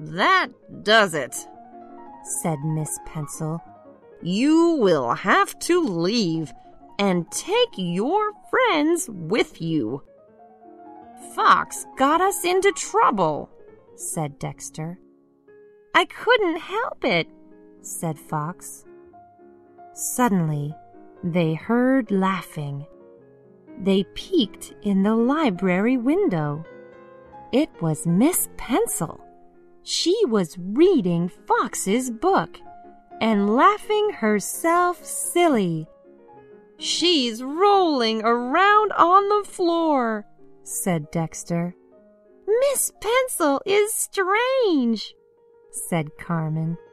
That does it," said Miss Pencil. "You will have to leave and take your friends with you." "Fox got us into trouble," said Dexter. "I couldn't help it," said Fox. Suddenly, they heard laughing. They peeked in the library window. It was Miss Pencil. She was reading Fox's book and laughing herself silly. "She's rolling around on the floor," said Dexter. "Miss Pencil is strange," said Carmen.